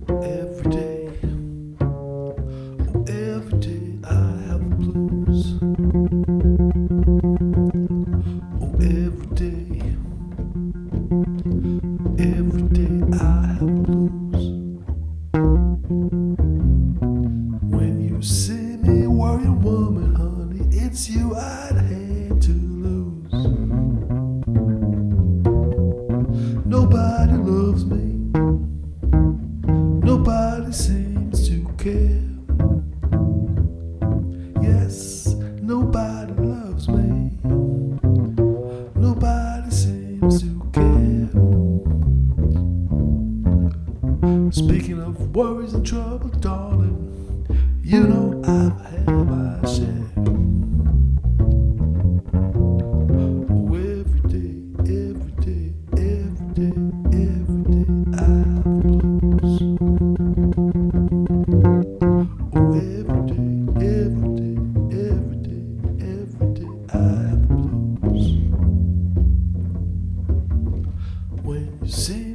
Every day, oh, every day I have the blues. Oh, every day I have the blues. When you see me worrying, woman, honey, it's you I'd hate to lose. Nobody loves me. Nobody seems to care. Yes, nobody loves me. Nobody seems to care. Speaking of worries and trouble, darling, you know I've had my share. Oh, every day, every day, every day, every day I have the blues. Oh, every day, every day, every day, every day I have the blues. When you see